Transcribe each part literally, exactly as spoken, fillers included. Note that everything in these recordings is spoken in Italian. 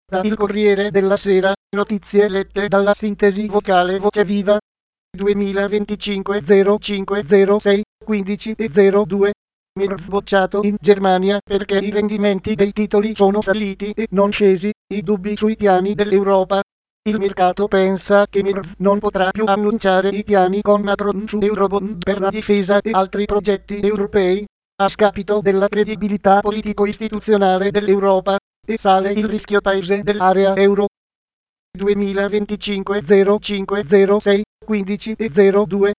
Da Il Corriere della Sera, notizie lette dalla sintesi vocale Voce Viva. duemilaventicinque zero cinque zero sei quindici e zero due. Mirz bocciato in Germania perché i rendimenti dei titoli sono saliti e non scesi, i dubbi sui piani dell'Europa. Il mercato pensa che Mirz non potrà più annunciare i piani con Macron su Eurobond per la difesa e altri progetti europei, a scapito della credibilità politico-istituzionale dell'Europa, e sale il rischio paese dell'area euro. duemilaventicinque zero cinque zero sei quindici e zero due.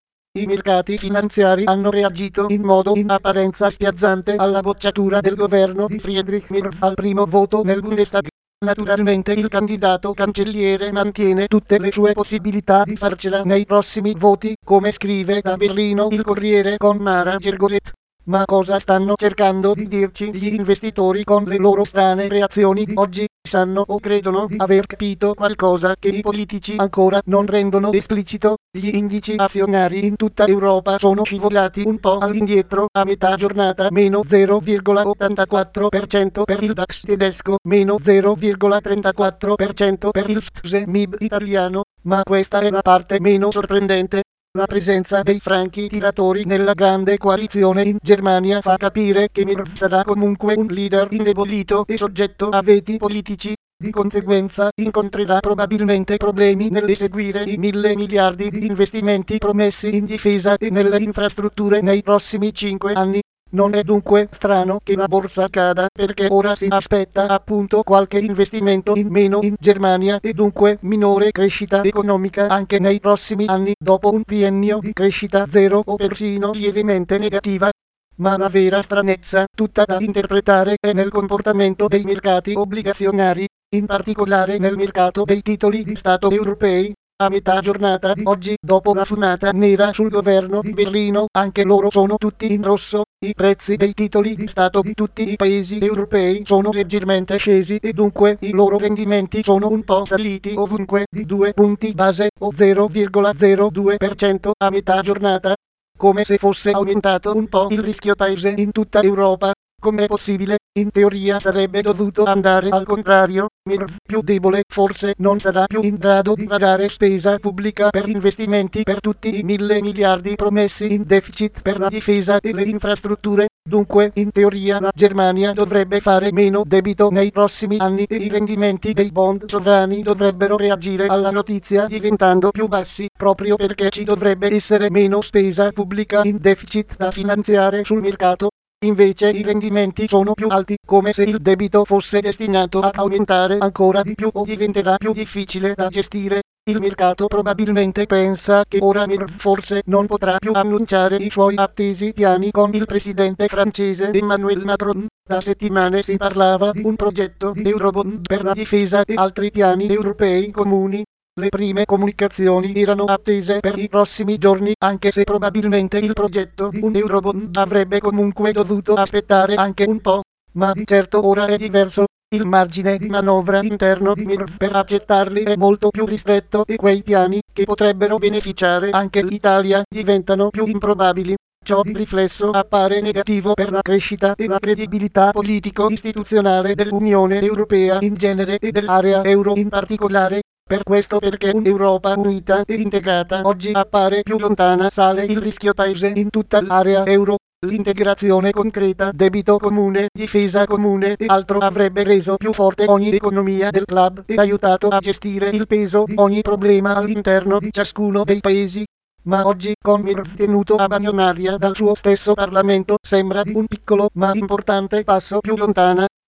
I mercati finanziari hanno reagito in modo in apparenza spiazzante alla bocciatura del governo di Friedrich Merz al primo voto nel Bundestag. Naturalmente il candidato cancelliere mantiene tutte le sue possibilità di farcela nei prossimi voti, come scrive da Berlino il Corriere con Mara Gergolet. Ma cosa stanno cercando di dirci gli investitori con le loro strane reazioni di oggi? Sanno o credono di aver capito qualcosa che i politici ancora non rendono esplicito? Gli indici azionari in tutta Europa sono scivolati un po' all'indietro a metà giornata, meno zero virgola ottantaquattro per cento per il DAX tedesco, meno zero virgola trentaquattro per cento per il F T S E M I B italiano, ma questa è la parte meno sorprendente. La presenza dei franchi tiratori nella grande coalizione in Germania fa capire che Merz sarà comunque un leader indebolito e soggetto a veti politici. Di conseguenza incontrerà probabilmente problemi nell'eseguire i mille miliardi di investimenti promessi in difesa e nelle infrastrutture nei prossimi cinque anni. Non è dunque strano che la borsa cada, perché ora si aspetta appunto qualche investimento in meno in Germania e dunque minore crescita economica anche nei prossimi anni, dopo un triennio di crescita zero o persino lievemente negativa. Ma la vera stranezza, tutta da interpretare, è nel comportamento dei mercati obbligazionari, in particolare nel mercato dei titoli di Stato europei. A metà giornata di oggi, dopo la fumata nera sul governo di Berlino, anche loro sono tutti in rosso. I prezzi dei titoli di Stato di tutti i paesi europei sono leggermente scesi e dunque i loro rendimenti sono un po' saliti ovunque di due punti base o zero virgola zero due per cento a metà giornata, come se fosse aumentato un po' il rischio paese in tutta Europa. Com'è possibile? In teoria sarebbe dovuto andare al contrario. Merz, più debole, forse non sarà più in grado di vagare spesa pubblica per investimenti per tutti i mille miliardi promessi in deficit per la difesa e le infrastrutture. Dunque, in teoria la Germania dovrebbe fare meno debito nei prossimi anni e i rendimenti dei bond sovrani dovrebbero reagire alla notizia diventando più bassi, proprio perché ci dovrebbe essere meno spesa pubblica in deficit da finanziare sul mercato. Invece i rendimenti sono più alti, come se il debito fosse destinato ad aumentare ancora di più o diventerà più difficile da gestire. Il mercato probabilmente pensa che ora Merz forse non potrà più annunciare i suoi attesi piani con il presidente francese Emmanuel Macron. Da settimane si parlava di un progetto di Eurobond per la difesa e altri piani europei comuni. Le prime comunicazioni erano attese per i prossimi giorni, anche se probabilmente il progetto di un Eurobond avrebbe comunque dovuto aspettare anche un po'. Ma di certo ora è diverso. Il margine di manovra interno di Merz per accettarli è molto più ristretto e quei piani, che potrebbero beneficiare anche l'Italia, diventano più improbabili. Ciò di riflesso appare negativo per la crescita e la credibilità politico-istituzionale dell'Unione Europea in genere e dell'area euro in particolare. Per questo, perché un'Europa unita e integrata oggi appare più lontana, sale il rischio paese in tutta l'area euro. L'integrazione concreta, debito comune, difesa comune e altro avrebbe reso più forte ogni economia del club e aiutato a gestire il peso di ogni problema all'interno di ciascuno dei paesi. Ma oggi, con Merz tenuto a bagnomaria dal suo stesso Parlamento, sembra di un piccolo ma importante passo più lontana.